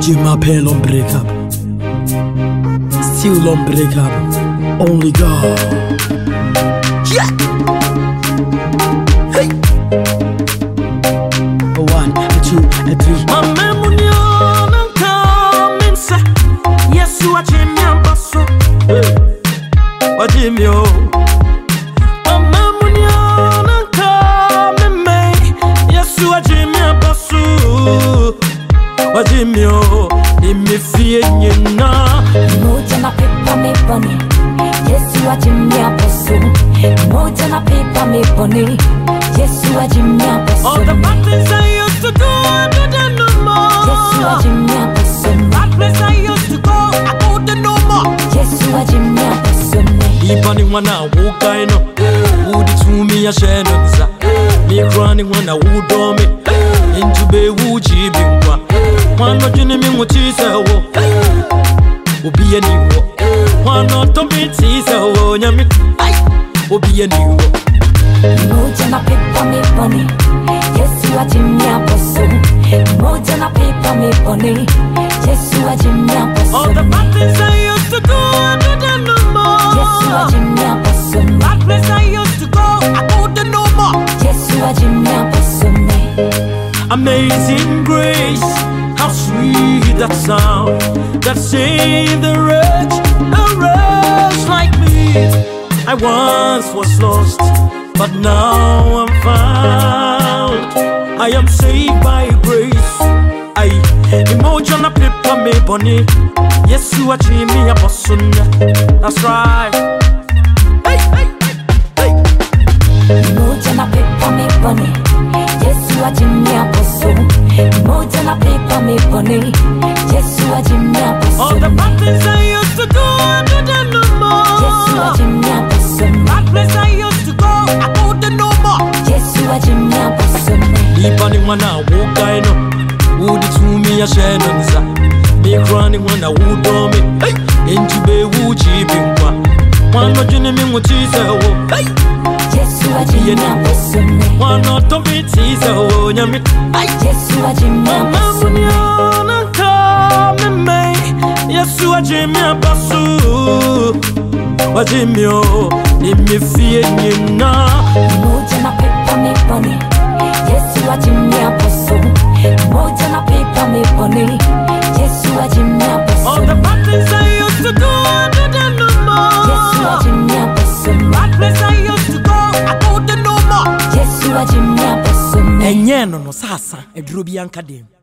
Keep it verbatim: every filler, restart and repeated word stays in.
my pain on break up. Still on break up. Only God. Yeah. Hey. A one, a two, a three. My memory on coming, sir. Yes, you are Jimmy and Basso. What Jimmy? My memory on coming, me. Yes, you are Jimmy and Basso. What Jimmy? In me fear, you know. Moja na paper me bunny. Yes, you are Jimmy and Basso. Moja na paper me bunny. Yes, you are Jimmy and Basso. All the bad things I used to do, I do them no more. Yes, you are Jimmy and Basso. Bad place I used to go, I go there no more. Yes, you are Jimmy and Basso. Even when I walk, I know who the to me a share no nza. Me crying when I would do me into be wuji bingwa. One not in me what is a wo. Will be a new wo. One not to be teaser wo nyami. Will be a new wo. Moja na paper me bunny. Yes, you are Jimmy and Basso. Moja na paper me bunny. Yes, you are Jimmy and Basso. All the bad things I used to do, I do them no more. Yes, you are Jimmy and Basso. Bad place I used to go, I go there no more. Yes, you are Jimmy and Basso. Amazing grace, how sweet that sound that saved the wretch, a wretch like me. I once was lost, but now I'm found. I am saved by grace. I emoji on a paper me bunny. Yes, you are Jimmy and Basso. That's right. Hey, hey, hey, hey. Emoji na paper me bunny. Yes, you are Jimmy and Basso. Emoji na paper me bunny. Yes, you are Jimmy and Basso. All the bad things I used to do, I do them no more. Yes, you are Jimmy and Basso. Bad place I used to go, I go there no more. Yes, you are Jimmy and Basso. Even when I walk, I know who the to me a share no nza. Me crying when I would do me into be wuji bingwa. One not in me what is a wo. Yes, you are Jimmy and Basso. One not to be teaser wo nyami. Yes, you are Jimmy and Basso. Mama come me. Yes, you are Jimmy and Basso. What Jimmy oh, in me fear you know. Moja na paper me bunny. Yes, you are Jimmy and Basso. Moja na paper me bunny. Yes, you are Jimmy and Basso. All the bad things I used to do, I do them no more. Yes, you are Jimmy and Basso. Bad place I used to go, I go there no more. Yes, you are Jimmy and Basso. Enye no no sasa eduro bi anka dem.